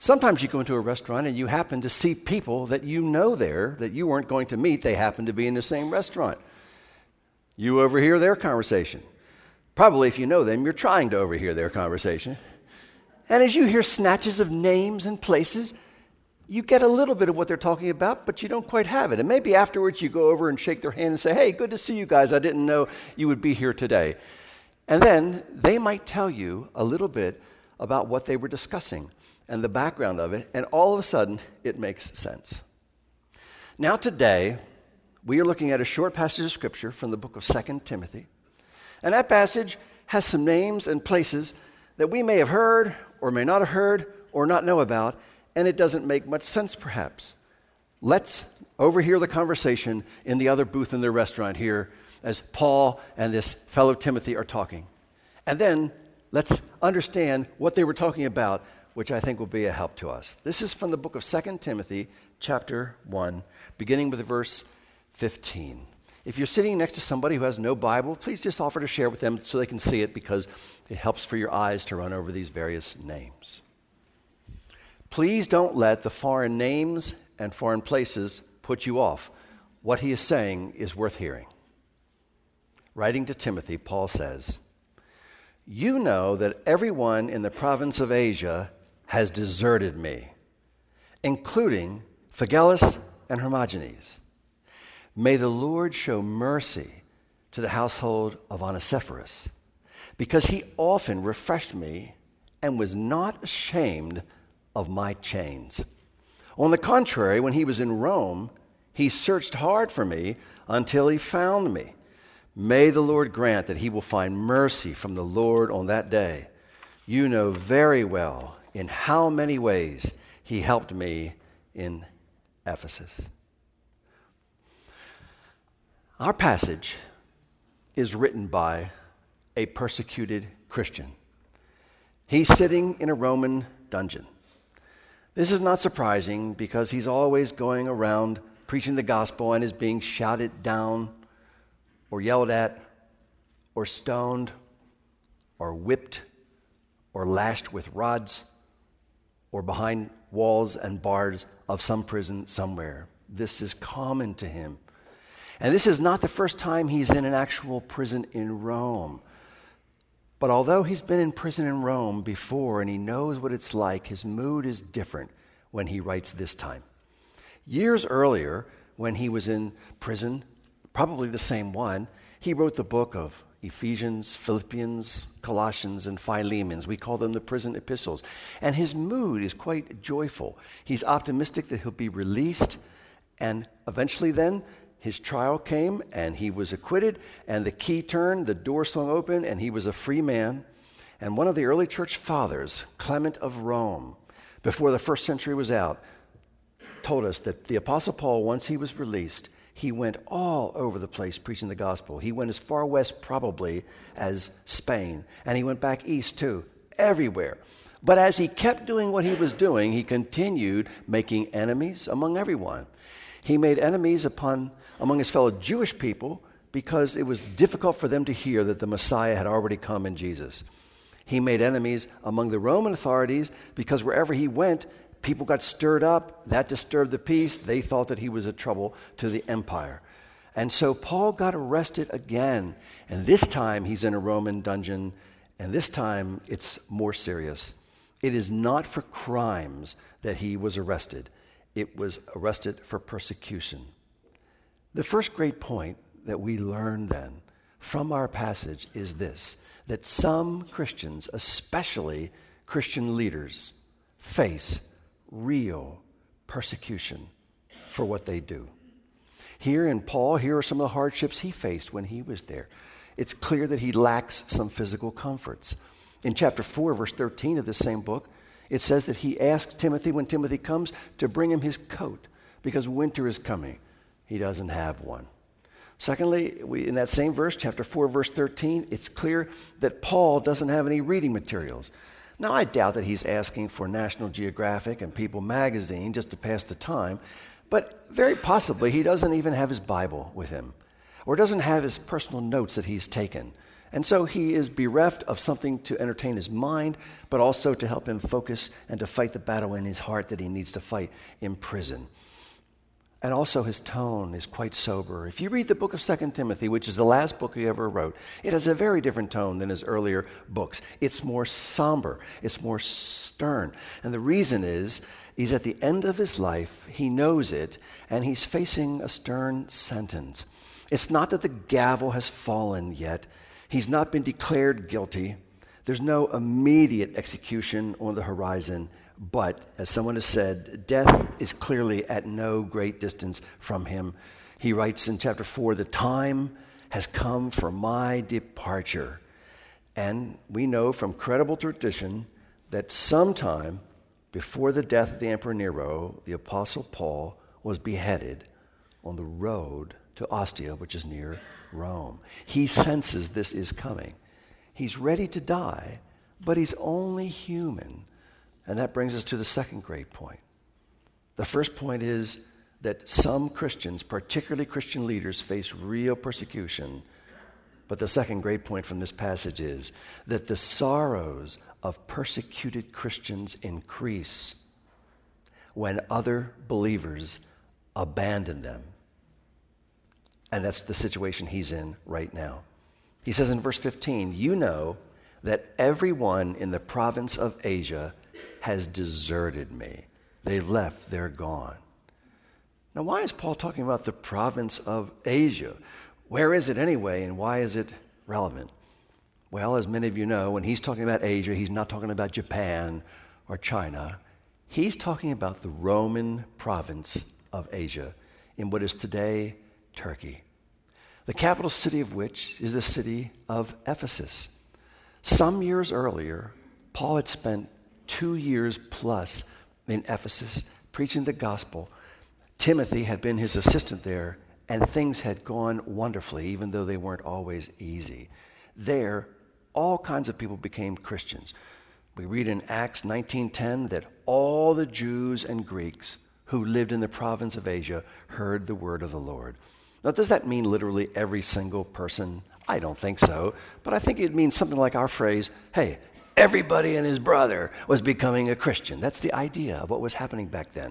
Sometimes you go into a restaurant and you happen to see people that you know there that you weren't going to meet. They happen to be in the same restaurant. You overhear their conversation. Probably if you know them, you're trying to overhear their conversation. And as you hear snatches of names and places, you get a little bit of what they're talking about, but you don't quite have it. And maybe afterwards you go over and shake their hand and say, hey, good to see you guys. I didn't know you would be here today. And then they might tell you a little bit about what they were discussing and the background of it, and all of a sudden it makes sense. Now today, we are looking at a short passage of Scripture from the book of 2 Timothy. And that passage has some names and places that we may have heard or may not have heard or not know about, and it doesn't make much sense perhaps. Let's overhear the conversation in the other booth in the restaurant here as Paul and this fellow Timothy are talking. And then let's understand what they were talking about, which I think will be a help to us. This is from the book of 2 Timothy, chapter 1, beginning with verse 15. If you're sitting next to somebody who has no Bible, please just offer to share with them so they can see it, because it helps for your eyes to run over these various names. Please don't let the foreign names and foreign places put you off. What he is saying is worth hearing. Writing to Timothy, Paul says, you know that everyone in the province of Asia has deserted me, including Phygelus and Hermogenes. May the Lord show mercy to the household of Onesiphorus, because he often refreshed me and was not ashamed of my chains. On the contrary, when he was in Rome, he searched hard for me until he found me. May the Lord grant that he will find mercy from the Lord on that day. You know very well in how many ways he helped me in Ephesus. Our passage is written by a persecuted Christian. He's sitting in a Roman dungeon. This is not surprising because he's always going around preaching the gospel and is being shouted down or yelled at or stoned or whipped or lashed with rods or behind walls and bars of some prison somewhere. This is common to him. And this is not the first time he's in an actual prison in Rome. But although he's been in prison in Rome before and he knows what it's like, his mood is different when he writes this time. Years earlier, when he was in prison, probably the same one, he wrote the book of Ephesians, Philippians, Colossians, and Philemon. We call them the prison epistles. And his mood is quite joyful. He's optimistic that he'll be released, and eventually then his trial came, and he was acquitted, and the key turned, the door swung open, and he was a free man. And one of the early church fathers, Clement of Rome, before the first century was out, told us that the Apostle Paul, once he was released, he went all over the place preaching the gospel. He went as far west probably as Spain, and he went back east too, everywhere. But as he kept doing what he was doing, he continued making enemies among everyone. He made enemies among his fellow Jewish people because it was difficult for them to hear that the Messiah had already come in Jesus. He made enemies among the Roman authorities because wherever he went, people got stirred up. That disturbed the peace. They thought that he was a trouble to the empire. And so Paul got arrested again. And this time he's in a Roman dungeon. And this time it's more serious. It is not for crimes that he was arrested. It was arrested for persecution. The first great point that we learn then from our passage is this, that some Christians, especially Christian leaders, face real persecution for what they do. Here in Paul, here are some of the hardships he faced when he was there. It's clear that he lacks some physical comforts. In chapter 4, verse 13 of this same book, it says that he asks Timothy, when Timothy comes, to bring him his coat because winter is coming. He doesn't have one. Secondly, in that same verse, chapter 4, verse 13, it's clear that Paul doesn't have any reading materials. Now, I doubt that he's asking for National Geographic and People magazine just to pass the time, but very possibly he doesn't even have his Bible with him or doesn't have his personal notes that he's taken. And so he is bereft of something to entertain his mind, but also to help him focus and to fight the battle in his heart that he needs to fight in prison. And also his tone is quite sober. If you read the book of 2 Timothy, which is the last book he ever wrote, it has a very different tone than his earlier books. It's more somber. It's more stern. And the reason is, he's at the end of his life, he knows it, and he's facing a stern sentence. It's not that the gavel has fallen yet. He's not been declared guilty. There's no immediate execution on the horizon. But, as someone has said, death is clearly at no great distance from him. He writes in chapter 4, "The time has come for my departure." And we know from credible tradition that sometime before the death of the Emperor Nero, the Apostle Paul was beheaded on the road to Ostia, which is near Rome. He senses this is coming. He's ready to die, but he's only human. And that brings us to the second great point. The first point is that some Christians, particularly Christian leaders, face real persecution. But the second great point from this passage is that the sorrows of persecuted Christians increase when other believers abandon them. And that's the situation he's in right now. He says in verse 15, "You know that everyone in the province of Asia has deserted me." They've left, they're gone. Now, why is Paul talking about the province of Asia? Where is it anyway, and why is it relevant? Well, as many of you know, when he's talking about Asia, he's not talking about Japan or China. He's talking about the Roman province of Asia in what is today Turkey, the capital city of which is the city of Ephesus. Some years earlier, Paul had spent 2 years plus in Ephesus preaching the gospel. Timothy had been his assistant there, and things had gone wonderfully, even though they weren't always easy. There, all kinds of people became Christians. We read in Acts 19:10 that all the Jews and Greeks who lived in the province of Asia heard the word of the Lord. Now, does that mean literally every single person? I don't think so, but I think it means something like our phrase, "Hey, everybody and his brother was becoming a Christian." That's the idea of what was happening back then.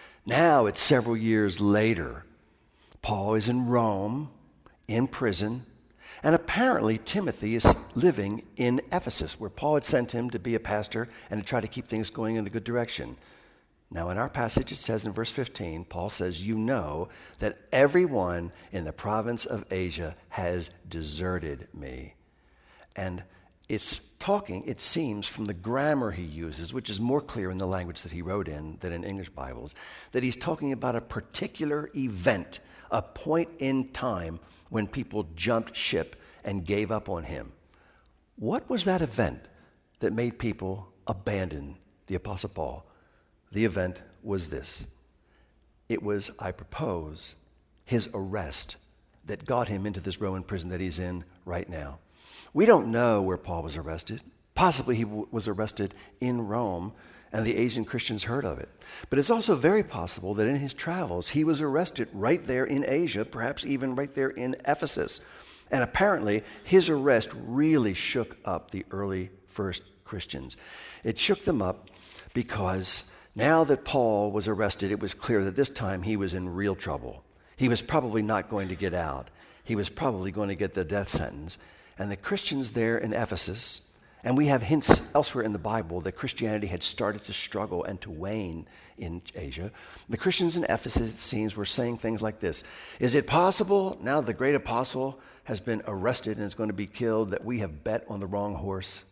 Now it's several years later. Paul is in Rome, in prison, and apparently Timothy is living in Ephesus, where Paul had sent him to be a pastor and to try to keep things going in a good direction. Now in our passage it says in verse 15, Paul says, "You know that everyone in the province of Asia has deserted me." And it's talking, it seems, from the grammar he uses, which is more clear in the language that he wrote in than in English Bibles, that he's talking about a particular event, a point in time when people jumped ship and gave up on him. What was that event that made people abandon the Apostle Paul? The event was this. It was, I propose, his arrest that got him into this Roman prison that he's in right now. We don't know where Paul was arrested. Possibly he was arrested in Rome, and the Asian Christians heard of it. But it's also very possible that in his travels, he was arrested right there in Asia, perhaps even right there in Ephesus. And apparently, his arrest really shook up the early first Christians. It shook them up because now that Paul was arrested, it was clear that this time he was in real trouble. He was probably not going to get out. He was probably going to get the death sentence. And the Christians there in Ephesus, and we have hints elsewhere in the Bible that Christianity had started to struggle and to wane in Asia. The Christians in Ephesus, it seems, were saying things like this: "Is it possible, now the great apostle has been arrested and is going to be killed, that we have bet on the wrong horse?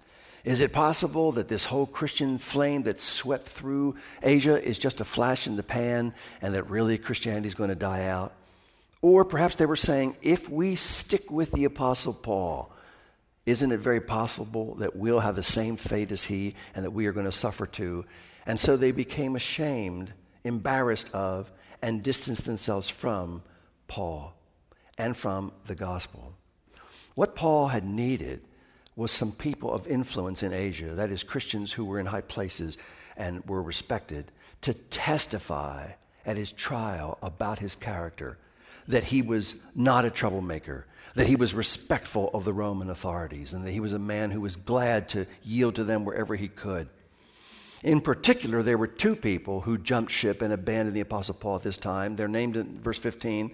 Is it possible that this whole Christian flame that swept through Asia is just a flash in the pan and that really Christianity is going to die out?" Or perhaps they were saying, if we stick with the Apostle Paul, isn't it very possible that we'll have the same fate as he and that we are going to suffer too? And so they became ashamed, embarrassed of, and distanced themselves from Paul and from the gospel. What Paul had needed was some people of influence in Asia, that is, Christians who were in high places and were respected, to testify at his trial about his character. that he was not a troublemaker, that he was respectful of the Roman authorities, and that he was a man who was glad to yield to them wherever he could. In particular, there were two people who jumped ship and abandoned the Apostle Paul at this time. They're named in verse 15,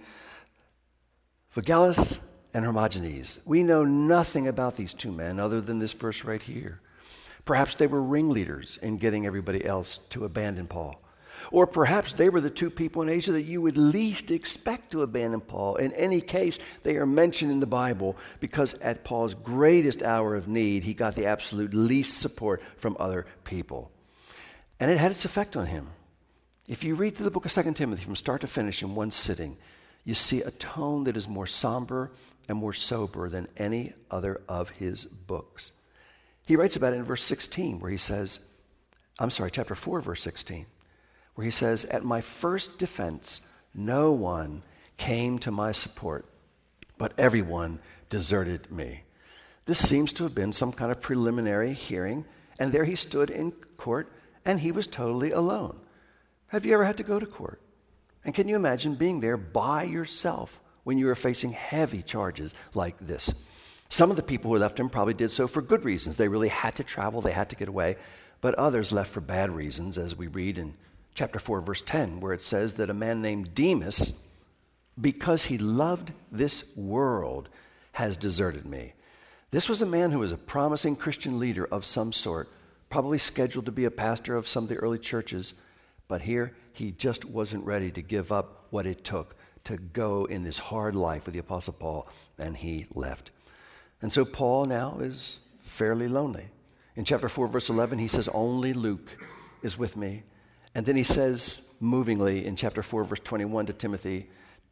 Phygellus and Hermogenes. We know nothing about these two men other than this verse right here. Perhaps they were ringleaders in getting everybody else to abandon Paul. Or perhaps they were the two people in Asia that you would least expect to abandon Paul. In any case, they are mentioned in the Bible because at Paul's greatest hour of need, he got the absolute least support from other people. And it had its effect on him. If you read through the book of 2 Timothy from start to finish in one sitting, you see a tone that is more somber and more sober than any other of his books. He writes about it in verse 16 where he says, chapter 4, verse 16, where he says, "At my first defense, no one came to my support, but everyone deserted me." This seems to have been some kind of preliminary hearing, and there he stood in court, and he was totally alone. Have you ever had to go to court? And can you imagine being there by yourself when you were facing heavy charges like this? Some of the people who left him probably did so for good reasons. They really had to travel, they had to get away, but others left for bad reasons, as we read in chapter 4, verse 10, where it says that a man named Demas, because he loved this world, has deserted me. This was a man who was a promising Christian leader of some sort, probably scheduled to be a pastor of some of the early churches, but here he just wasn't ready to give up what it took to go in this hard life with the Apostle Paul, and he left. And so Paul now is fairly lonely. In chapter 4, verse 11, he says, "Only Luke is with me." And then he says, movingly, in chapter 4, verse 21 to Timothy,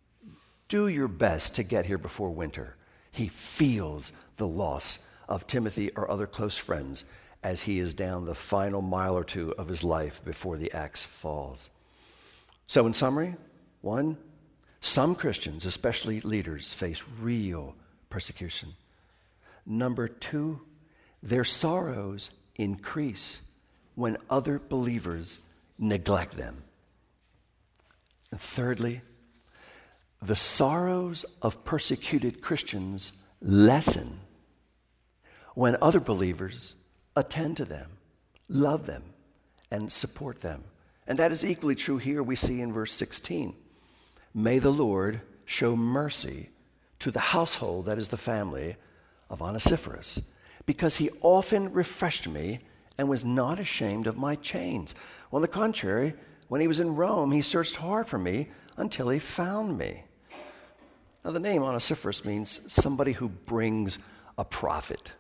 "Do your best to get here before winter." He feels the loss of Timothy or other close friends as he is down the final mile or two of his life before the axe falls. So in summary, 1, some Christians, especially leaders, face real persecution. 2, their sorrows increase when other believers neglect them. And thirdly, the sorrows of persecuted Christians lessen when other believers attend to them, love them, and support them. And that is equally true here we see in verse 16. "May the Lord show mercy to the household," that is the family, "of Onesiphorus, because he often refreshed me and was not ashamed of my chains. On the contrary, when he was in Rome, he searched hard for me until he found me." Now, the name Onesiphorus means somebody who brings a profit,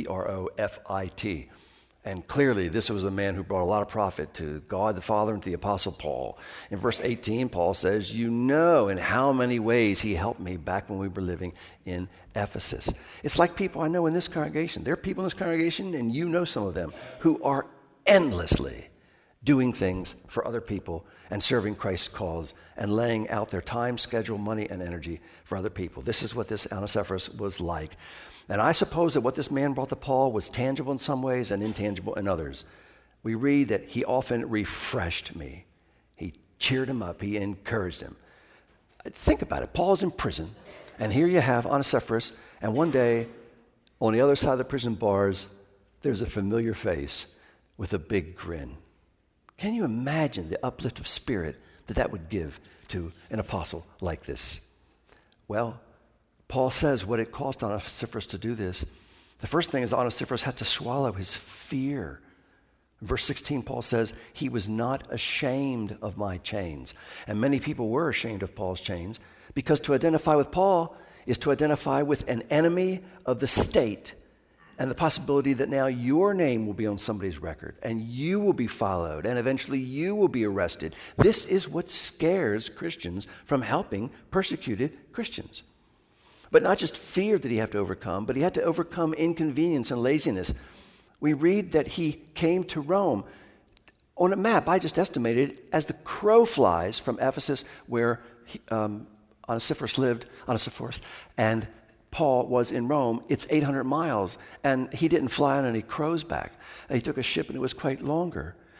Profit. And clearly, this was a man who brought a lot of profit to God the Father and to the Apostle Paul. In verse 18, Paul says, "You know in how many ways he helped me back when we were living in Ephesus." It's like people I know in this congregation. There are people in this congregation, and you know some of them, who are endlessly doing things for other people and serving Christ's cause and laying out their time, schedule, money, and energy for other people. This is what this Onesiphorus was like. And I suppose that what this man brought to Paul was tangible in some ways and intangible in others. We read that he often refreshed me. He cheered him up. He encouraged him. Think about it. Paul's in prison, and here you have Onesiphorus, and one day, on the other side of the prison bars, there's a familiar face with a big grin. Can you imagine the uplift of spirit that would give to an apostle like this? Well, Paul says what it cost Onesiphorus to do this. The first thing is Onesiphorus had to swallow his fear. In verse 16, Paul says, "He was not ashamed of my chains." And many people were ashamed of Paul's chains because to identify with Paul is to identify with an enemy of the state and the possibility that now your name will be on somebody's record and you will be followed and eventually you will be arrested. This is what scares Christians from helping persecuted Christians. But not just fear did he have to overcome, but he had to overcome inconvenience and laziness. We read that he came to Rome. On a map, I just estimated, as the crow flies from Ephesus, where Onesiphorus lived, and Paul was in Rome, it's 800 miles, and he didn't fly on any crow's back. He took a ship, and it was quite longer.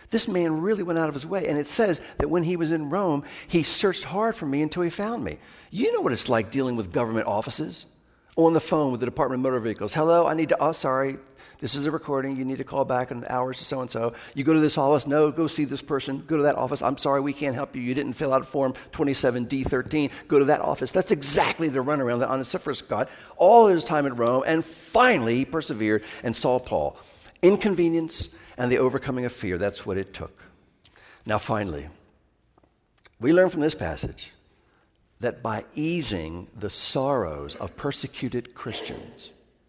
This man really went out of his way. And it says that when he was in Rome, he searched hard for me until he found me. You know what it's like dealing with government offices? On the phone with the Department of Motor Vehicles. Hello, I need to, oh, sorry, this is a recording. You need to call back in hours to so-and-so. You go to this office. No, go see this person. Go to that office. I'm sorry, we can't help you. You didn't fill out form 27D13. Go to that office. That's exactly the runaround that Onesiphorus got all his time in Rome. And finally, he persevered and saw Paul. Inconvenience and the overcoming of fear. That's what it took. Now, finally, we learn from this passage that by easing the sorrows of persecuted Christians,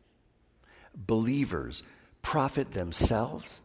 believers profit themselves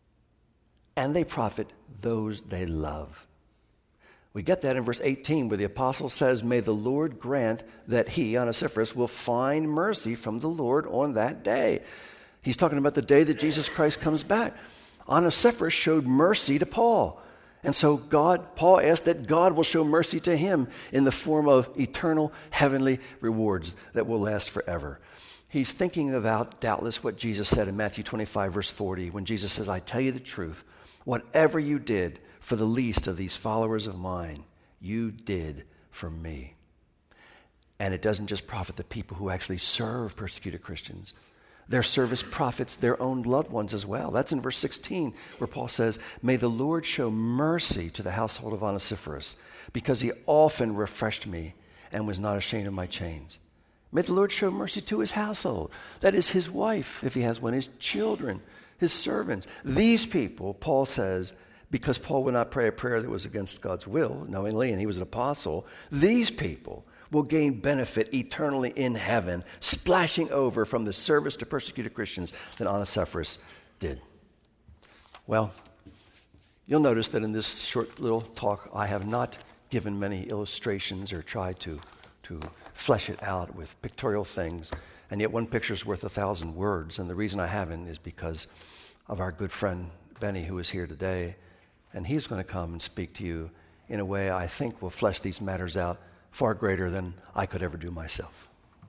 and they profit those they love. We get that in verse 18 where the apostle says, may the Lord grant that he, Onesiphorus, will find mercy from the Lord on that day. He's talking about the day that Jesus Christ comes back. Onesiphorus showed mercy to Paul. And so Paul asked that God will show mercy to him in the form of eternal heavenly rewards that will last forever. He's thinking about, doubtless, what Jesus said in Matthew 25, verse 40, when Jesus says, I tell you the truth, whatever you did for the least of these followers of mine, you did for me. And it doesn't just profit the people who actually serve persecuted Christians. Their service profits their own loved ones as well. That's in verse 16 where Paul says, may the Lord show mercy to the household of Onesiphorus because he often refreshed me and was not ashamed of my chains. May the Lord show mercy to his household. That is his wife, if he has one, his children, his servants. These people, Paul says, because Paul would not pray a prayer that was against God's will, knowingly, and he was an apostle, these people will gain benefit eternally in heaven, splashing over from the service to persecuted Christians that Onesiphorus did. Well, you'll notice that in this short little talk, I have not given many illustrations or tried to flesh it out with pictorial things, and yet one picture is worth 1,000 words, and the reason I haven't is because of our good friend Benny, who is here today, and he's going to come and speak to you in a way I think will flesh these matters out far greater than I could ever do myself.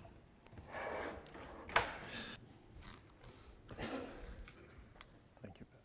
Thank you,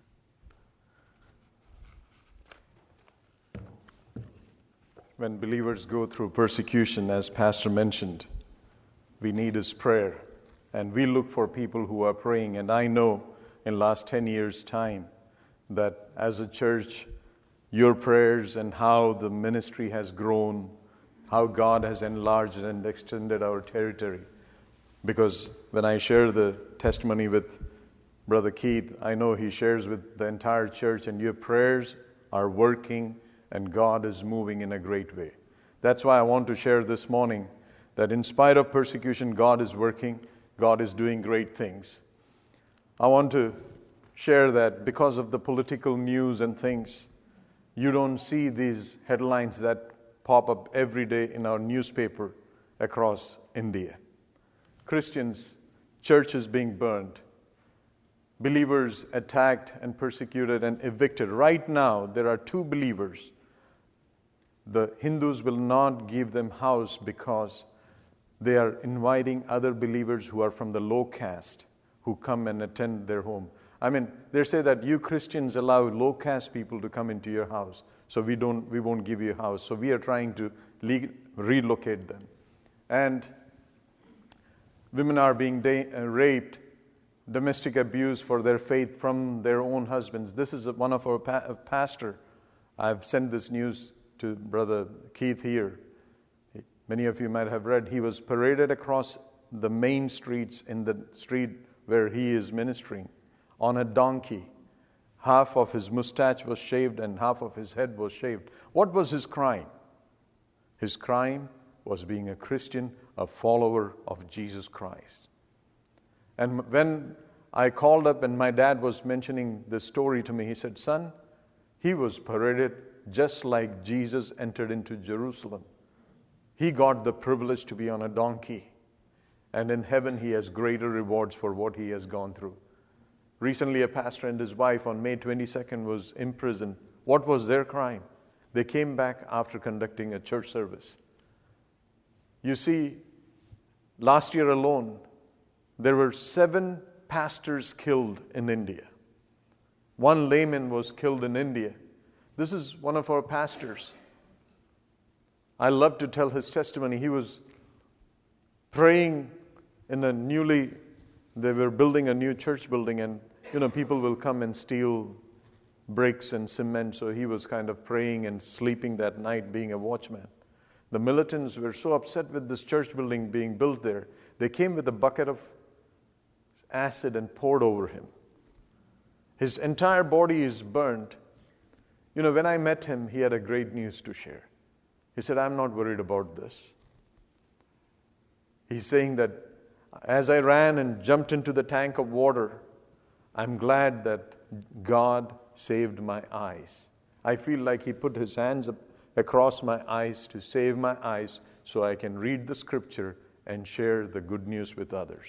Pastor. When believers go through persecution, as Pastor mentioned, we need his prayer. And we look for people who are praying. And I know in last 10 years' time that as a church, your prayers and how the ministry has grown, how God has enlarged and extended our territory. Because when I share the testimony with Brother Keith, I know he shares with the entire church, and your prayers are working and God is moving in a great way. That's why I want to share this morning that in spite of persecution, God is working, God is doing great things. I want to share that because of the political news and things, you don't see these headlines that pop up every day in our newspaper across India. Christians, churches being burned, believers attacked and persecuted and evicted. Right now, there are 2 believers. The Hindus will not give them house because they are inviting other believers who are from the low caste who come and attend their home. I mean, they say that you Christians allow low caste people to come into your house, so we won't give you a house. So we are trying to relocate them. And women are being raped, domestic abuse for their faith from their own husbands. This is one of our pastor. I've sent this news to Brother Keith here. Many of you might have read. He was paraded across the main streets in the street where he is ministering on a donkey. Half of his mustache was shaved and half of his head was shaved. What was his crime? His crime was being a Christian, a follower of Jesus Christ. And when I called up and my dad was mentioning this story to me, he said, son, he was paraded just like Jesus entered into Jerusalem. He got the privilege to be on a donkey. And in heaven, he has greater rewards for what he has gone through. Recently, a pastor and his wife on May 22nd was imprisoned. What was their crime? They came back after conducting a church service. You see, last year alone, there were 7 pastors killed in India One layman was killed in India. This is one of our pastors. I love to tell his testimony. He was praying in they were building a new church building, and people will come and steal bricks and cement, so he was kind of praying and sleeping that night, being a watchman. The militants were so upset with this church building being built there, they came with a bucket of acid and poured over him. His entire body is burnt. When I met him, he had a great news to share. He said, "I'm not worried about this." He's saying that as I ran and jumped into the tank of water, I'm glad that God saved my eyes. I feel like He put His hands across my eyes to save my eyes so I can read the scripture and share the good news with others.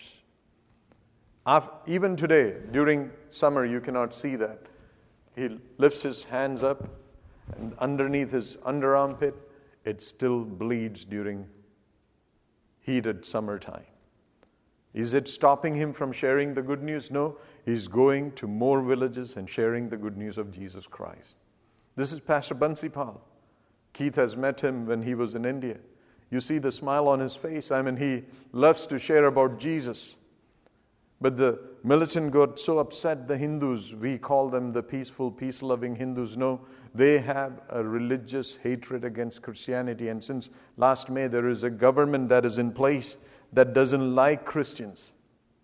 Even today, during summer, you cannot see that. He lifts his hands up, and underneath his underarm pit, it still bleeds during heated summertime. Is it stopping him from sharing the good news? No, he's going to more villages and sharing the good news of Jesus Christ. This is Pastor Bansipal. Keith has met him when he was in India. You see the smile on his face. He loves to share about Jesus. But the militant got so upset, the Hindus, we call them the peaceful, peace-loving Hindus. No, they have a religious hatred against Christianity. And since last May, there is a government that is in place that doesn't like Christians.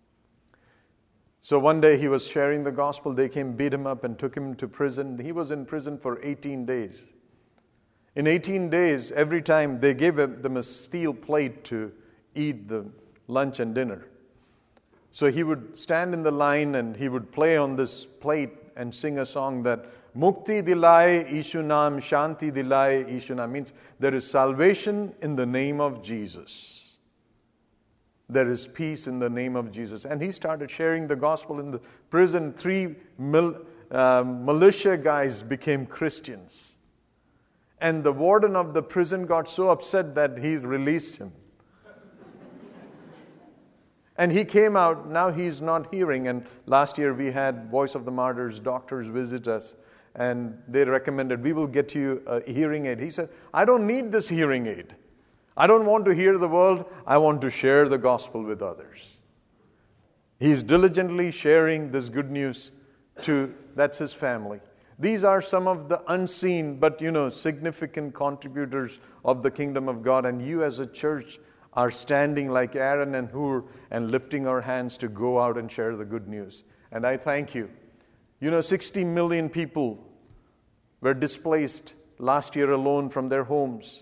So one day he was sharing the gospel. They came, beat him up, and took him to prison. He was in prison for 18 days. In 18 days, every time they gave them a steel plate to eat the lunch and dinner. So he would stand in the line and he would play on this plate and sing a song that Mukti Dilai Ishu Naam, Shanti Dilai Ishu Naam, means there is salvation in the name of Jesus. There is peace in the name of Jesus. And he started sharing the gospel in the prison. 3 militia guys became Christians. And the warden of the prison got so upset that he released him. And he came out. Now he's not hearing. And last year we had Voice of the Martyrs doctors visit us. And they recommended, we will get you a hearing aid. He said, I don't need this hearing aid. I don't want to hear the world. I want to share the gospel with others. He's diligently sharing this good news that's his family. These are some of the unseen but, significant contributors of the kingdom of God. And you as a church are standing like Aaron and Hur and lifting our hands to go out and share the good news. And I thank you. 60 million people were displaced last year alone from their homes.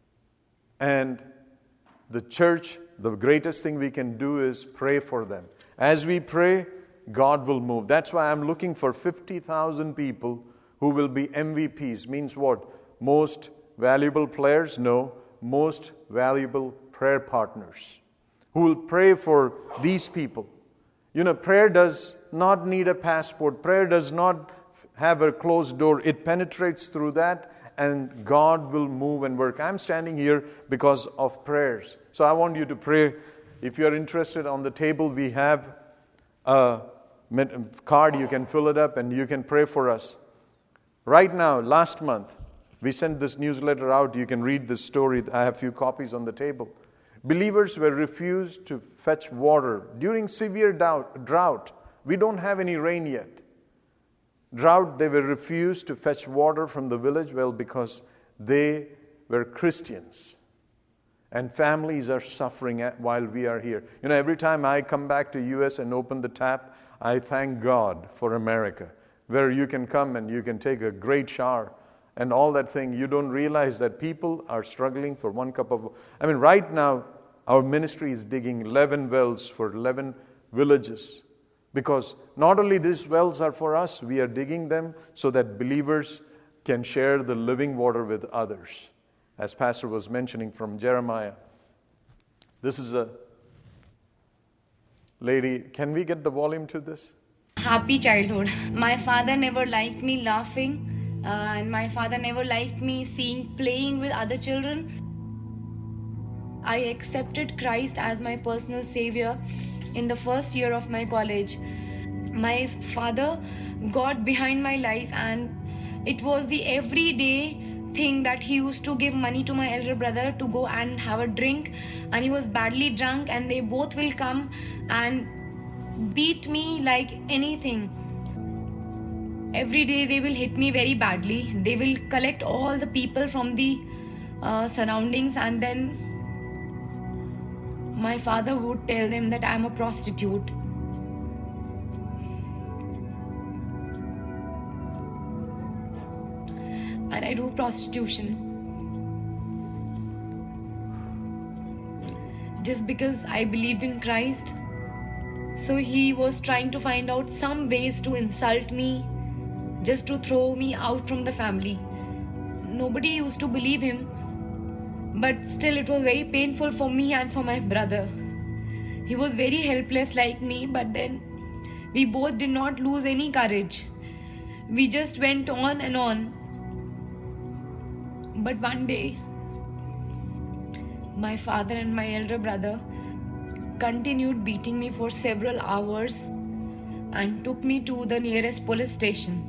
And the church, the greatest thing we can do is pray for them. As we pray, God will move. That's why I'm looking for 50,000 people who will be MVPs. Means what? Most valuable players? No. Most valuable prayer partners who will pray for these people. Prayer does not need a passport. Prayer does not have a closed door. It penetrates through that, and God will move and work. I'm standing here because of prayers. So I want you to pray. If you're interested, on the table we have a card. You can fill it up and you can pray for us. Right now, last month, we sent this newsletter out. You can read this story. I have a few copies on the table. Believers were refused to fetch water during severe drought. We don't have any rain yet. Drought, they were refused to fetch water from the village, because they were Christians. And families are suffering while we are here. Every time I come back to U.S. and open the tap, I thank God for America, where you can come and you can take a great shower and all that thing. You don't realize that people are struggling for one cup of water. Right now, our ministry is digging 11 wells for 11 villages. Because not only these wells are for us, we are digging them so that believers can share the living water with others. As Pastor was mentioning from Jeremiah. This is a lady. Can we get the volume to this? Happy childhood. My father never liked me laughing, and my father never liked me playing with other children. I accepted Christ as my personal savior in the first year of my college. My father God behind my life, and it was the everyday thing that he used to give money to my elder brother to go and have a drink, and he was badly drunk, and they both will come and beat me like anything. Every day they will hit me very badly. They will collect all the people from the surroundings, and then my father would tell them that I am a prostitute. And I do prostitution just because I believed in Christ. So he was trying to find out some ways to insult me, just to throw me out from the family. Nobody used to believe him, but still it was very painful for me and for my brother. He was very helpless like me, but then we both did not lose any courage. We just went on and on. But one day, my father and my elder brother continued beating me for several hours and took me to the nearest police station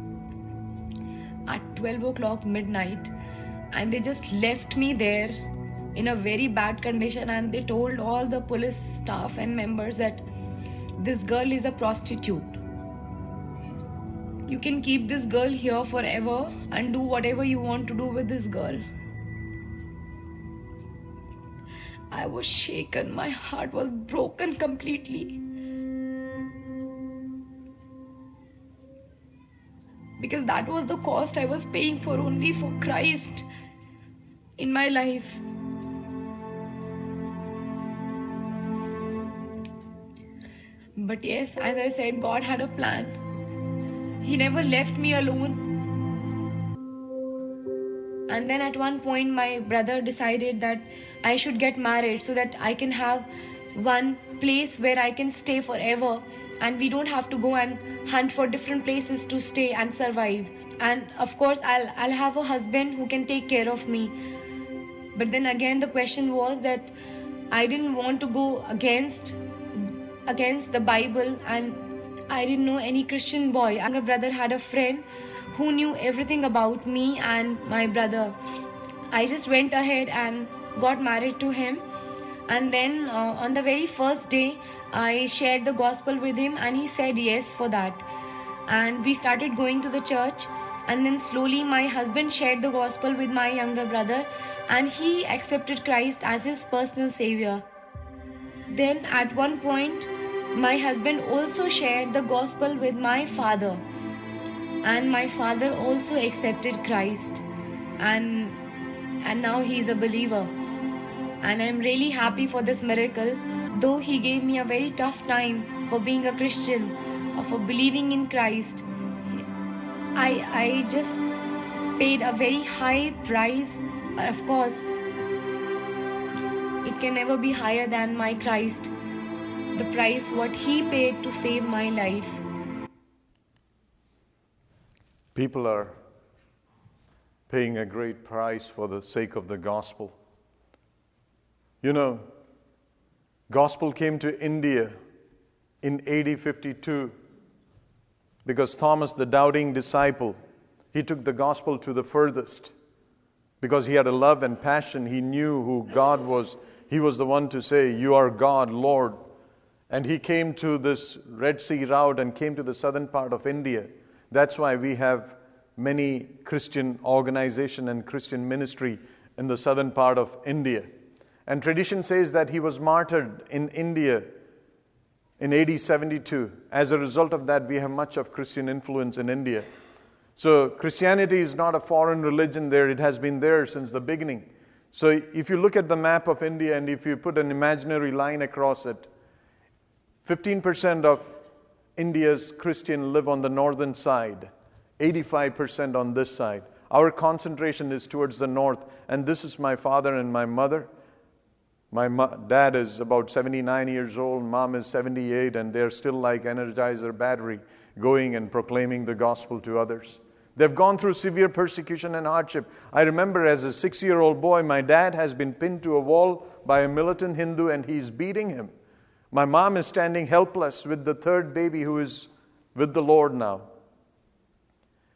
at 12 o'clock midnight, and they just left me there in a very bad condition, and they told all the police staff and members that this girl is a prostitute. You can keep this girl here forever and do whatever you want to do with this girl. I was shaken. My heart was broken completely. Because that was the cost I was paying for, only for Christ in my life. But yes, as I said, God had a plan. He never left me alone. And then at one point my brother decided that I should get married so that I can have one place where I can stay forever, and we don't have to go and hunt for different places to stay and survive. And of course I'll have a husband who can take care of me. But then again the question was that I didn't want to go against the Bible, and I didn't know any Christian boy. My brother had a friend who knew everything about me and my brother. I just went ahead and got married to him, and then on the very first day I shared the gospel with him, and he said yes for that. And we started going to the church, and then slowly my husband shared the gospel with my younger brother, and he accepted Christ as his personal savior. Then at one point my husband also shared the gospel with my father, and my father also accepted Christ, and now he is a believer. And I am really happy for this miracle. Though he gave me a very tough time for being a Christian or for believing in Christ, I just paid a very high price. Of course, it can never be higher than my Christ, the price what he paid to save my life. People are paying a great price for the sake of the gospel. You know, gospel came to India in AD 52 because Thomas, the doubting disciple, he took the gospel to the furthest because he had a love and passion. He knew who God was. He was the one to say, "You are God, Lord." And he came to this Red Sea route and came to the southern part of India. That's why we have many Christian organization and Christian ministry in the southern part of India. And tradition says that he was martyred in India in AD 72. As a result of that, we have much of Christian influence in India. So Christianity is not a foreign religion there. It has been there since the beginning. So if you look at the map of India and if you put an imaginary line across it, 15% of India's Christian live on the northern side, 85% on this side. Our concentration is towards the north, and this is my father and my mother. My dad is about 79 years old, mom is 78, and they're still like Energizer battery, going and proclaiming the gospel to others. They've gone through severe persecution and hardship. I remember as a 6-year-old boy, my dad has been pinned to a wall by a militant Hindu, and he's beating him. My mom is standing helpless with the third baby who is with the Lord now.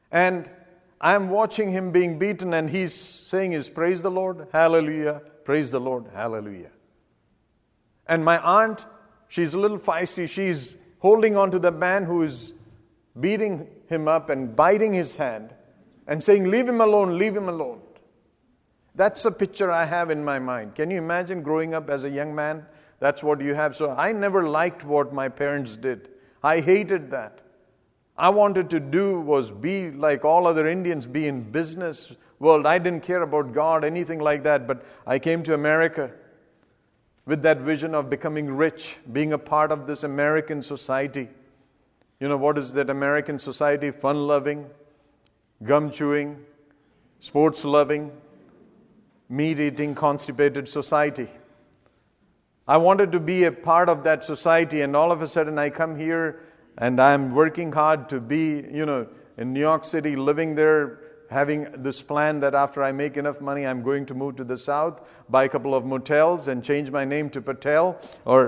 And I'm watching him being beaten, and he's saying his praise the Lord, hallelujah, praise the Lord, hallelujah. And my aunt, she's a little feisty. She's holding on to the man who is beating him up and biting his hand and saying, leave him alone, leave him alone. That's a picture I have in my mind. Can you imagine growing up as a young man? That's what you have. So I never liked what my parents did. I hated that. I wanted to do was be like all other Indians, be in business world. I didn't care about God, anything like that. But I came to America with that vision of becoming rich, being a part of this American society. You know, what is that American society? Fun-loving, gum-chewing, sports-loving, meat-eating, constipated society. I wanted to be a part of that society, and all of a sudden I come here and I'm working hard to be, in New York City, living there, having this plan that after I make enough money, I'm going to move to the South, buy a couple of motels and change my name to Patel.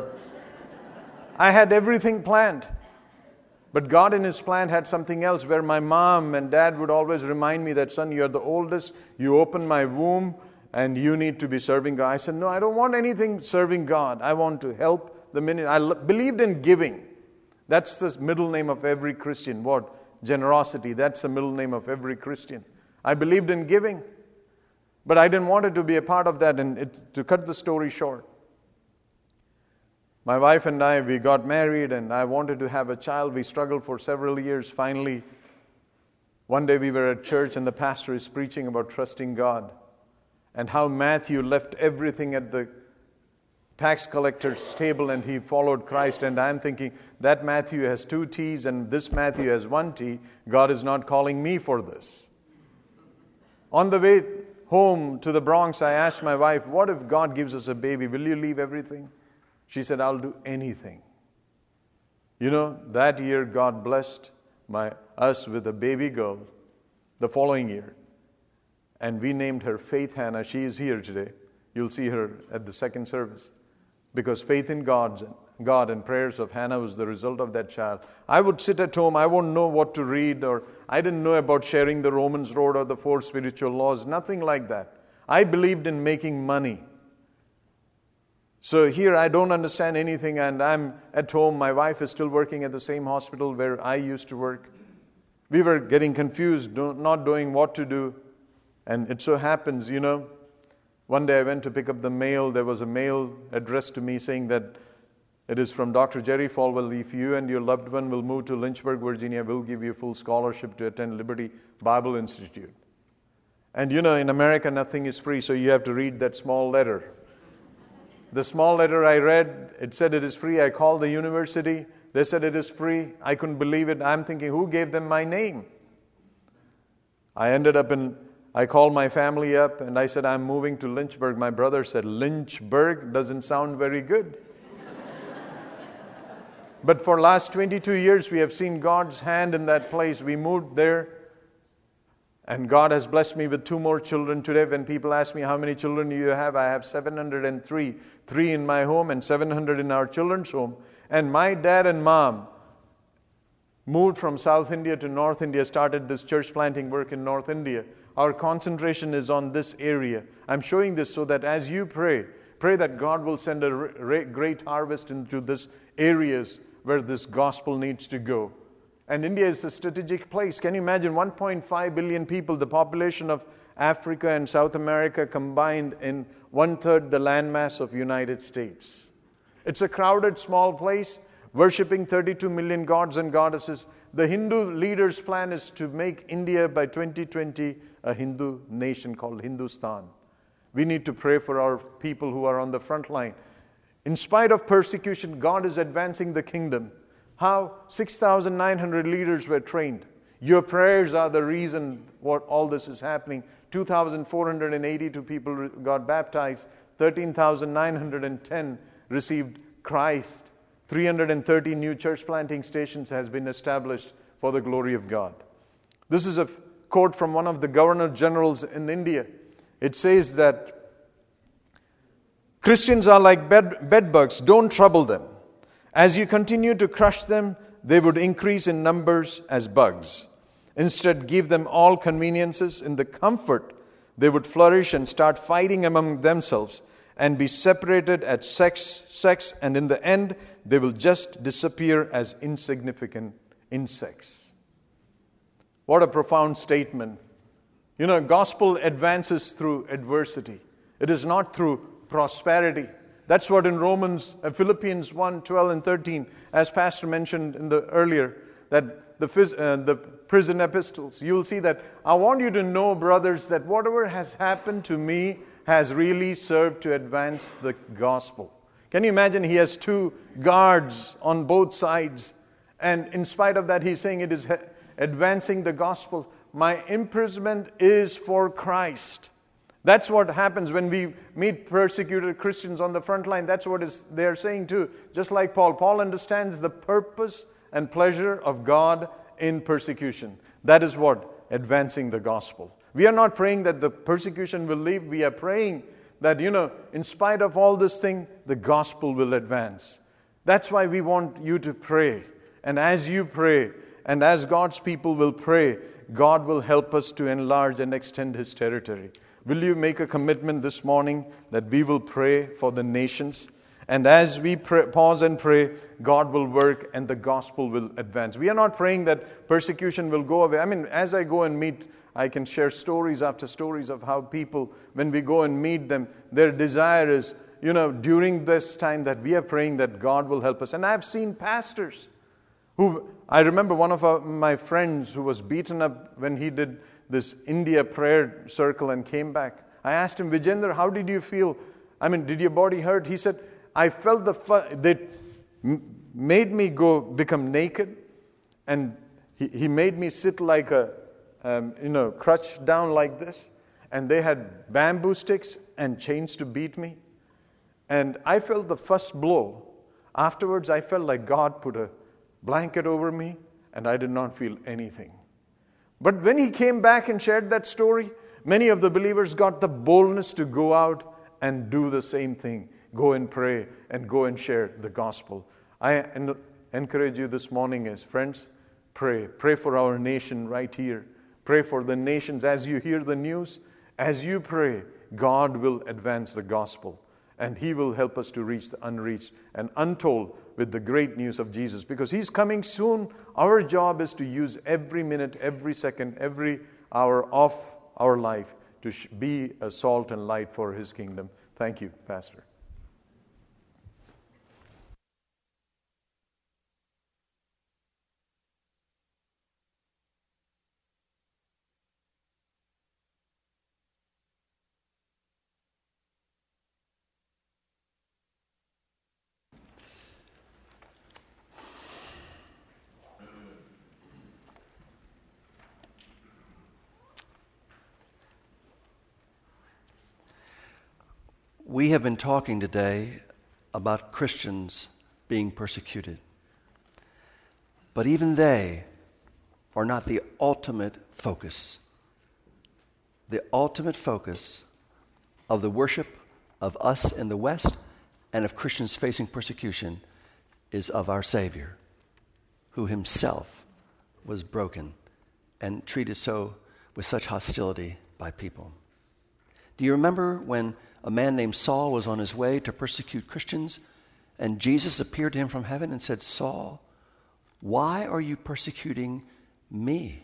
I had everything planned. But God in His plan had something else, where my mom and dad would always remind me that, son, you're the oldest, you opened my womb, and you need to be serving God. I said, no, I don't want anything serving God. I want to help the ministry. I believed in giving. That's the middle name of every Christian. What? Generosity. That's the middle name of every Christian. I believed in giving. But I didn't want it to be a part of that. And to cut the story short, my wife and I, we got married, and I wanted to have a child. We struggled for several years. Finally, one day we were at church, and the pastor is preaching about trusting God and how Matthew left everything at the tax collector's table and he followed Christ. And I'm thinking, that Matthew has 2 T's and this Matthew has 1 T. God is not calling me for this. On the way home to the Bronx, I asked my wife, what if God gives us a baby? Will you leave everything? She said, I'll do anything. That year God blessed us with a baby girl the following year. And we named her Faith Hannah. She is here today. You'll see her at the second service. Because faith in God and prayers of Hannah was the result of that child. I would sit at home, I wouldn't know what to read, or I didn't know about sharing the Romans Road or the 4 spiritual laws, nothing like that. I believed in making money. So here I don't understand anything, and I'm at home. My wife is still working at the same hospital where I used to work. We were getting confused, not knowing what to do. And it so happens, one day I went to pick up the mail. There was a mail addressed to me saying that it is from Dr. Jerry Falwell. If you and your loved one will move to Lynchburg, Virginia, we'll give you full scholarship to attend Liberty Bible Institute. And in America, nothing is free, so you have to read that small letter. The small letter I read, it said it is free. I called the university. They said it is free. I couldn't believe it. I'm thinking, who gave them my name? I called my family up and I said, I'm moving to Lynchburg. My brother said, Lynchburg doesn't sound very good. But for last 22 years, we have seen God's hand in that place. We moved there, and God has blessed me with 2 more children today. When people ask me, how many children do you have? I have 703. 3 in my home and 700 in our children's home. And my dad and mom moved from South India to North India, started this church planting work in North India. Our concentration is on this area. I'm showing this so that as you pray that God will send a great harvest into these areas where this gospel needs to go. And India is a strategic place. Can you imagine 1.5 billion people, the population of Africa and South America combined in 1/3 the landmass of United States. It's a crowded, small place, worshipping 32 million gods and goddesses. The Hindu leaders' plan is to make India by 2020 a Hindu nation called Hindustan. We need to pray for our people who are on the front line. In spite of persecution, God is advancing the kingdom. How? 6,900 leaders were trained. Your prayers are the reason what all this is happening. 2,482 people got baptized. 13,910 received Christ. 330 new church planting stations has been established for the glory of God. This is a quote from one of the governor generals in India. It says that Christians are like bed bugs, don't trouble them. As you continue to crush them, they would increase in numbers as bugs. Instead, give them all conveniences. In the comfort, they would flourish and start fighting among themselves and be separated at sex, and in the end, they will just disappear as insignificant insects. What a profound statement. Gospel advances through adversity. It is not through prosperity. That's what in Philippians 1, 12 and 13, as Pastor mentioned in the earlier, that the prison epistles, you'll see that I want you to know, brothers, that whatever has happened to me has really served to advance the gospel. Can you imagine? He has 2 guards on both sides, and in spite of that, he's saying it is advancing the gospel. My imprisonment is for Christ. That's what happens when we meet persecuted Christians on the front line. That's what they are saying too. Just like Paul. Paul understands the purpose and pleasure of God in persecution. That is what? Advancing the gospel. We are not praying that the persecution will leave. We are praying that, in spite of all this thing, the gospel will advance. That's why we want you to pray. And as you pray, and as God's people will pray, God will help us to enlarge and extend His territory. Will you make a commitment this morning that we will pray for the nations? And as we pause and pray, God will work and the gospel will advance. We are not praying that persecution will go away. As I go and meet, I can share stories after stories of how people, when we go and meet them, their desire is, during this time that we are praying that God will help us. And I've seen pastors I remember one of my friends who was beaten up when he did this India prayer circle and came back. I asked him, Vijender, how did you feel? Did your body hurt? He said, I felt they made me become naked, and he made me sit like crouched down like this, and they had bamboo sticks and chains to beat me. And I felt the first blow. Afterwards, I felt like God put a blanket over me, and I did not feel anything. But when he came back and shared that story, many of the believers got the boldness to go out and do the same thing. Go and pray and go and share the gospel. I encourage you this morning as friends, pray. Pray for our nation right here. Pray for the nations as you hear the news. As you pray, God will advance the gospel, and He will help us to reach the unreached and untold with the great news of Jesus. Because He's coming soon. Our job is to use every minute, every second, every hour of our life to be a salt and light for His kingdom. Thank you, Pastor. We have been talking today about Christians being persecuted. But even they are not the ultimate focus. The ultimate focus of the worship of us in the West and of Christians facing persecution is of our Savior, who Himself was broken and treated with such hostility by people. Do you remember when a man named Saul was on his way to persecute Christians, and Jesus appeared to him from heaven and said, Saul, why are you persecuting me?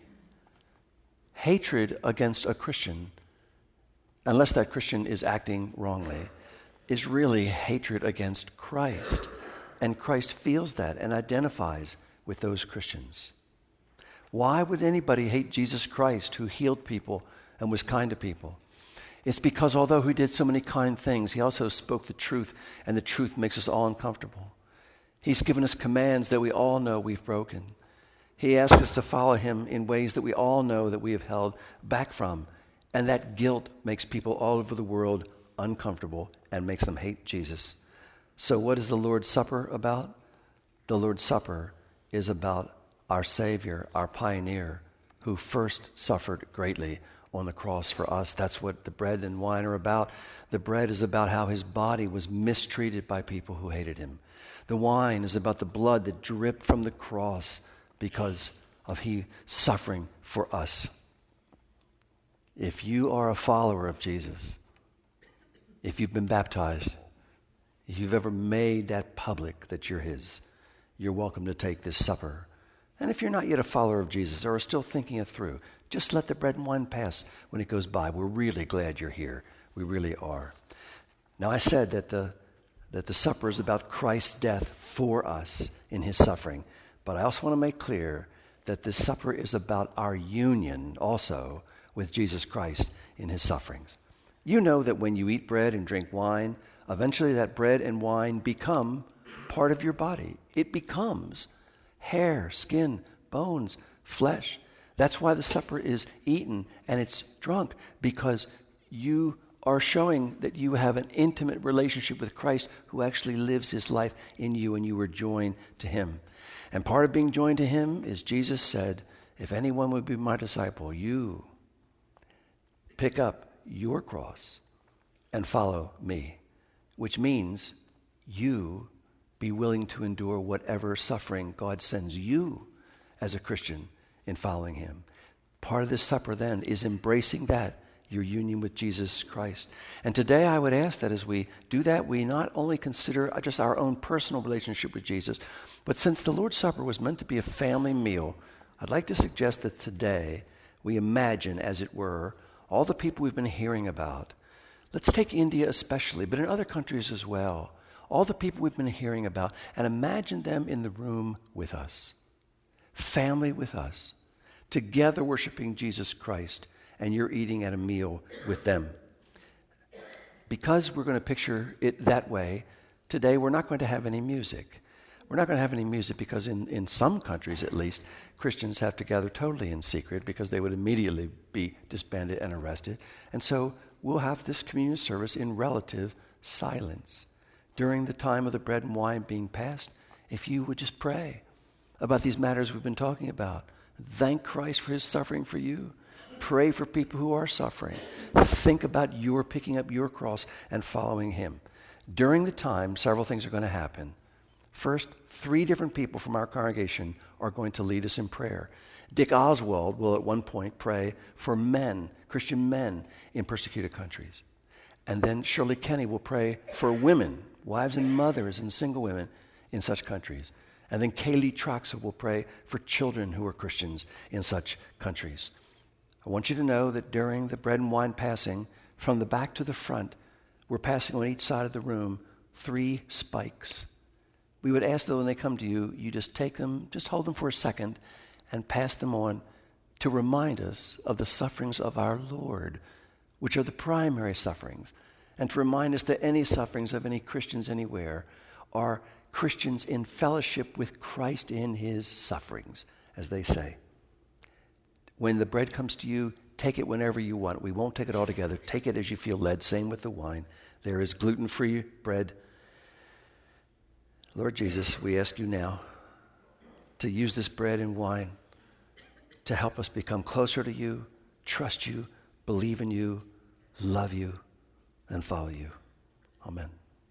Hatred against a Christian, unless that Christian is acting wrongly, is really hatred against Christ. And Christ feels that and identifies with those Christians. Why would anybody hate Jesus Christ, who healed people and was kind to people? It's because although He did so many kind things, He also spoke the truth, and the truth makes us all uncomfortable. He's given us commands that we all know we've broken. He asks us to follow Him in ways that we all know that we have held back from, and that guilt makes people all over the world uncomfortable and makes them hate Jesus. So what is the Lord's Supper about? The Lord's Supper is about our Savior, our pioneer, who first suffered greatly on the cross for us. That's what the bread and wine are about. The bread is about how His body was mistreated by people who hated Him. The wine is about the blood that dripped from the cross because of He suffering for us. If you are a follower of Jesus, if you've been baptized, if you've ever made that public that you're His, you're welcome to take this supper. And if you're not yet a follower of Jesus or are still thinking it through, just let the bread and wine pass when it goes by. We're really glad you're here. We really are. Now, I said that the supper is about Christ's death for us in His suffering. But I also want to make clear that this supper is about our union also with Jesus Christ in His sufferings. You know that when you eat bread and drink wine, eventually that bread and wine become part of your body. It becomes hair, skin, bones, flesh. That's why the supper is eaten and it's drunk, because you are showing that you have an intimate relationship with Christ who actually lives His life in you, and you were joined to Him. And part of being joined to Him is Jesus said, if anyone would be my disciple, you pick up your cross and follow me, which means you be willing to endure whatever suffering God sends you as a Christian in following Him. Part of this supper then is embracing that, your union with Jesus Christ. And today I would ask that as we do that, we not only consider just our own personal relationship with Jesus, but since the Lord's Supper was meant to be a family meal, I'd like to suggest that today we imagine, as it were, all the people we've been hearing about. Let's take India especially, but in other countries as well. All the people we've been hearing about, and imagine them in the room with us. Family with us. Together worshiping Jesus Christ, and you're eating at a meal with them. Because we're going to picture it that way, today we're not going to have any music. We're not going to have any music because in some countries at least, Christians have to gather totally in secret because they would immediately be disbanded and arrested. And so we'll have this communion service in relative silence. During the time of the bread and wine being passed, if you would just pray about these matters we've been talking about. Thank Christ for His suffering for you. Pray for people who are suffering. Think about your picking up your cross and following Him. During the time, several things are going to happen. First, 3 different people from our congregation are going to lead us in prayer. Dick Oswald will at one point pray for men, Christian men in persecuted countries. And then Shirley Kenny will pray for women, wives and mothers and single women in such countries. And then Kaylee Troxel will pray for children who are Christians in such countries. I want you to know that during the bread and wine passing, from the back to the front, we're passing on each side of the room 3 spikes. We would ask that when they come to you, you just take them, just hold them for a second and pass them on to remind us of the sufferings of our Lord, which are the primary sufferings, and to remind us that any sufferings of any Christians anywhere are Christians in fellowship with Christ in His sufferings, as they say. When the bread comes to you, take it whenever you want. We won't take it all together. Take it as you feel led. Same with the wine. There is gluten-free bread. Lord Jesus, we ask you now to use this bread and wine to help us become closer to you, trust you, believe in you, love you, and follow you. Amen.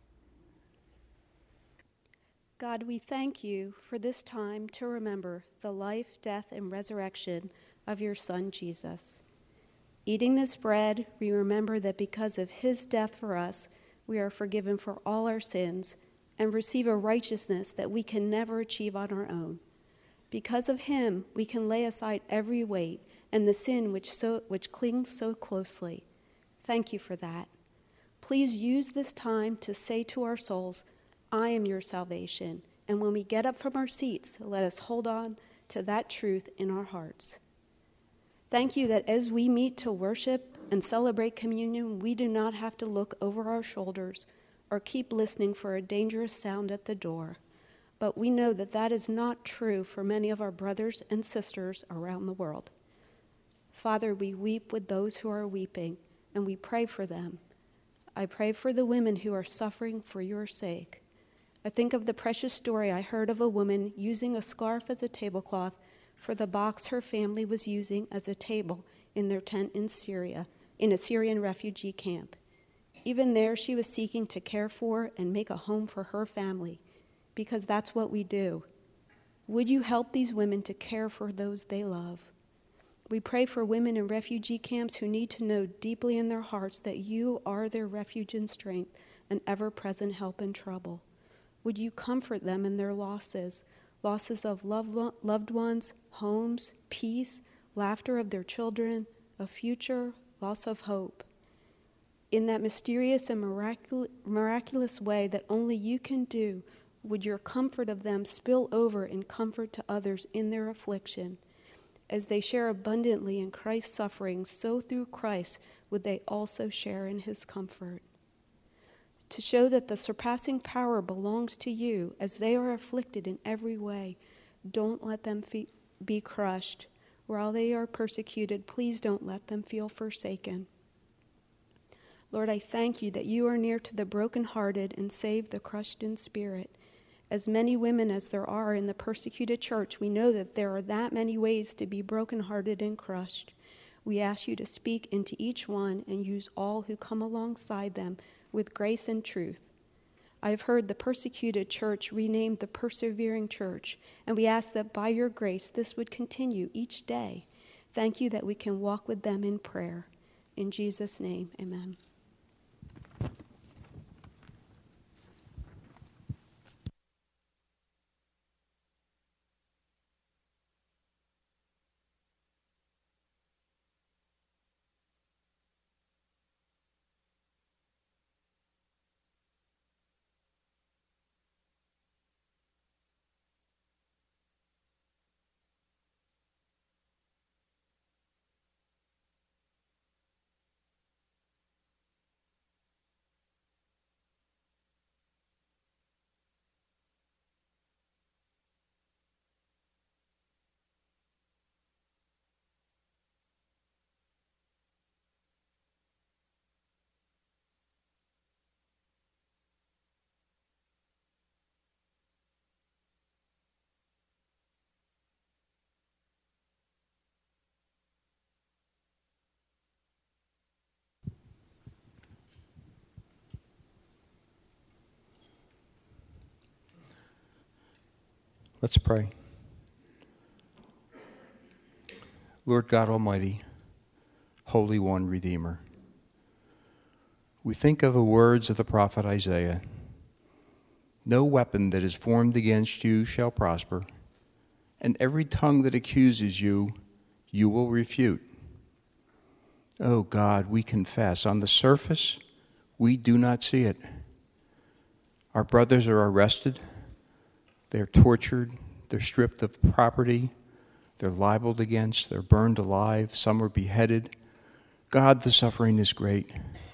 God, we thank you for this time to remember the life, death, and resurrection of your Son, Jesus. Eating this bread, we remember that because of His death for us, we are forgiven for all our sins and receive a righteousness that we can never achieve on our own. Because of Him, we can lay aside every weight and the sin which clings so closely. Thank you for that. Please use this time to say to our souls, I am your salvation. And when we get up from our seats, let us hold on to that truth in our hearts. Thank you that as we meet to worship and celebrate communion, we do not have to look over our shoulders or keep listening for a dangerous sound at the door. But we know that that is not true for many of our brothers and sisters around the world. Father, we weep with those who are weeping, and we pray for them. I pray for the women who are suffering for your sake. I think of the precious story I heard of a woman using a scarf as a tablecloth for the box her family was using as a table in their tent in Syria, in a Syrian refugee camp. Even there, she was seeking to care for and make a home for her family, because that's what we do. Would you help these women to care for those they love? We pray for women in refugee camps who need to know deeply in their hearts that you are their refuge and strength, an ever-present help in trouble. Would you comfort them in their losses of loved ones, homes, peace, laughter of their children, a future, loss of hope. In that mysterious and miraculous way that only you can do, would your comfort of them spill over in comfort to others in their affliction? As they share abundantly in Christ's suffering, so through Christ would they also share in his comfort. To show that the surpassing power belongs to you as they are afflicted in every way, don't let them be crushed. While they are persecuted, please don't let them feel forsaken. Lord, I thank you that you are near to the brokenhearted and save the crushed in spirit. As many women as there are in the persecuted church, we know that there are that many ways to be brokenhearted and crushed. We ask you to speak into each one and use all who come alongside them with grace and truth. I have heard the persecuted church renamed the persevering church, and we ask that by your grace this would continue each day. Thank you that we can walk with them in prayer. In Jesus' name, amen. Let's pray. Lord God Almighty, Holy One, Redeemer, we think of the words of the prophet Isaiah. No weapon that is formed against you shall prosper, and every tongue that accuses you, you will refute. Oh God, we confess, on the surface, we do not see it. Our brothers are arrested. They're tortured, they're stripped of property, they're libeled against, they're burned alive, some are beheaded. God, the suffering is great.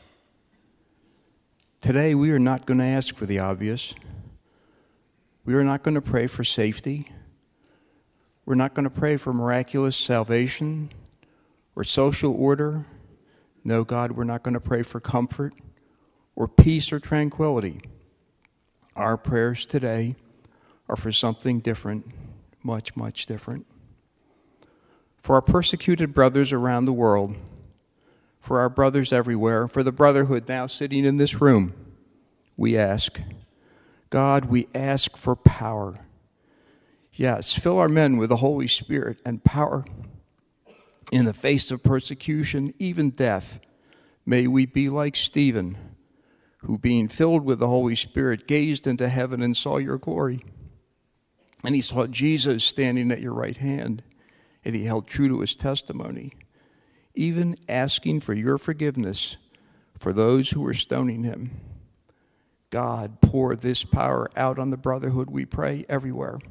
Today, we are not going to ask for the obvious. We are not going to pray for safety. We're not going to pray for miraculous salvation or social order. No, God, we're not going to pray for comfort or peace or tranquility. Our prayers today are for something different, much, much different. For our persecuted brothers around the world, for our brothers everywhere, for the brotherhood now sitting in this room, we ask, God, we ask for power. Yes, fill our men with the Holy Spirit and power. In the face of persecution, even death, may we be like Stephen, who being filled with the Holy Spirit gazed into heaven and saw your glory. And he saw Jesus standing at your right hand, and he held true to his testimony, even asking for your forgiveness for those who were stoning him. God, pour this power out on the brotherhood, we pray, everywhere.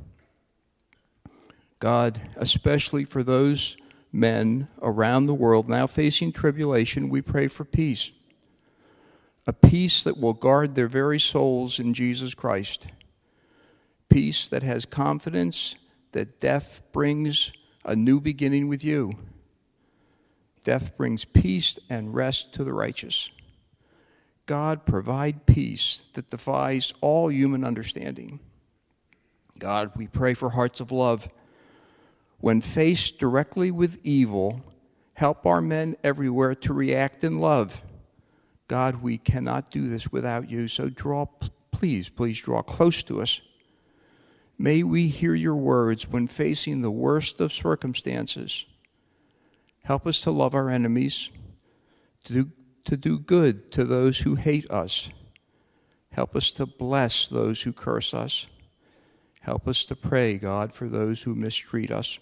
God, especially for those men around the world now facing tribulation, we pray for peace. A peace that will guard their very souls in Jesus Christ. Peace that has confidence that death brings a new beginning with you. Death brings peace and rest to the righteous. God, provide peace that defies all human understanding. God, we pray for hearts of love. When faced directly with evil, help our men everywhere to react in love. God, we cannot do this without you, so please draw close to us. May we hear your words when facing the worst of circumstances. Help us to love our enemies, to do good to those who hate us. Help us to bless those who curse us. Help us to pray, God, for those who mistreat us.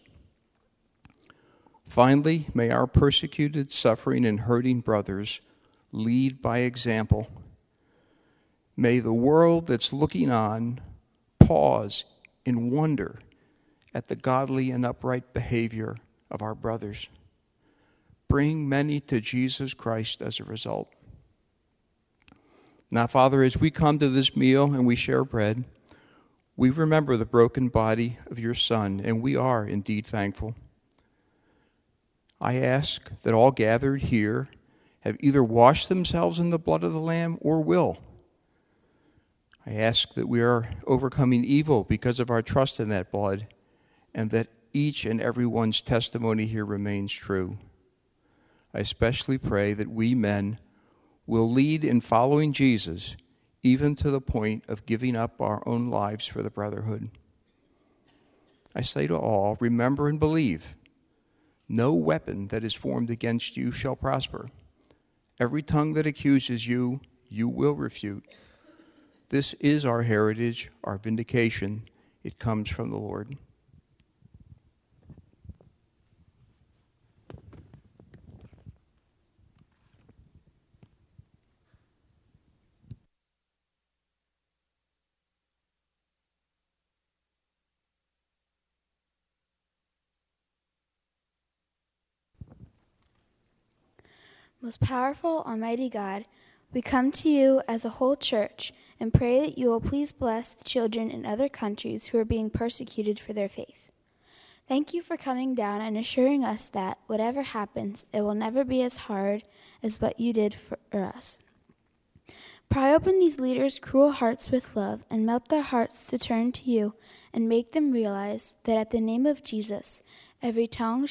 Finally, may our persecuted, suffering, and hurting brothers lead by example. May the world that's looking on pause in wonder at the godly and upright behavior of our brothers. Bring many to Jesus Christ as a result. Now, Father, as we come to this meal and we share bread, we remember the broken body of your Son, and we are indeed thankful. I ask that all gathered here have either washed themselves in the blood of the Lamb or will. I ask that we are overcoming evil because of our trust in that blood, and that each and everyone's testimony here remains true. I especially pray that we men will lead in following Jesus, even to the point of giving up our own lives for the brotherhood. I say to all, remember and believe, no weapon that is formed against you shall prosper. Every tongue that accuses you, you will refute. This is our heritage, our vindication. It comes from the Lord. Most powerful, almighty God, we come to you as a whole church and pray that you will please bless the children in other countries who are being persecuted for their faith. Thank you for coming down and assuring us that, whatever happens, it will never be as hard as what you did for us. Pry open these leaders' cruel hearts with love and melt their hearts to turn to you and make them realize that at the name of Jesus, every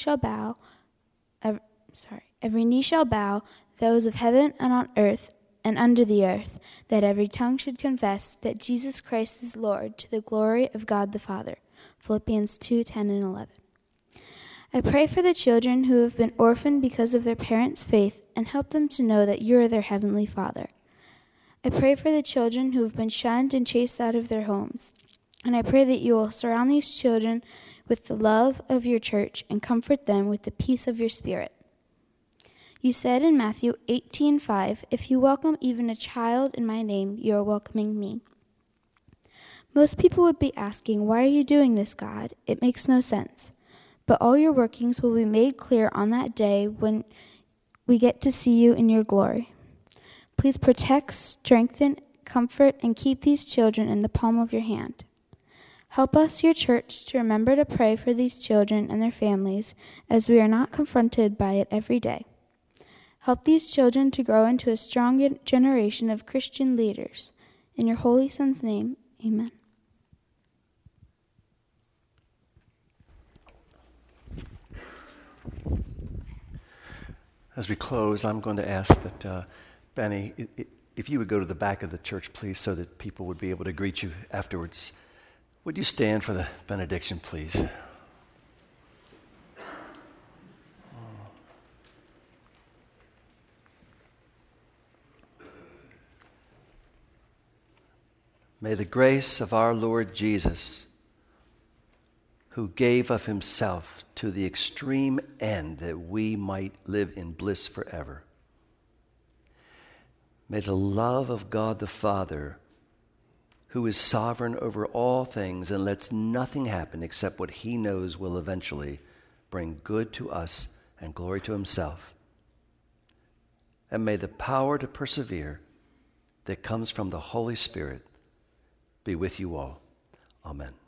knee shall bow, those of heaven and on earth and under the earth, that every tongue should confess that Jesus Christ is Lord, to the glory of God the Father. Philippians 2:10 and 11. I pray for the children who have been orphaned because of their parents' faith, and help them to know that you are their heavenly Father. I pray for the children who have been shunned and chased out of their homes, and I pray that you will surround these children with the love of your church and comfort them with the peace of your Spirit. You said in Matthew 18:5, if you welcome even a child in my name, you are welcoming me. Most people would be asking, why are you doing this, God? It makes no sense. But all your workings will be made clear on that day when we get to see you in your glory. Please protect, strengthen, comfort, and keep these children in the palm of your hand. Help us, your church, to remember to pray for these children and their families, as we are not confronted by it every day. Help these children to grow into a strong generation of Christian leaders. In your holy Son's name, amen. As we close, I'm going to ask that Benny, if you would go to the back of the church, please, so that people would be able to greet you afterwards. Would you stand for the benediction, please? May the grace of our Lord Jesus, who gave of himself to the extreme end that we might live in bliss forever, may the love of God the Father, who is sovereign over all things and lets nothing happen except what he knows will eventually bring good to us and glory to himself, and may the power to persevere that comes from the Holy Spirit be with you all. Amen.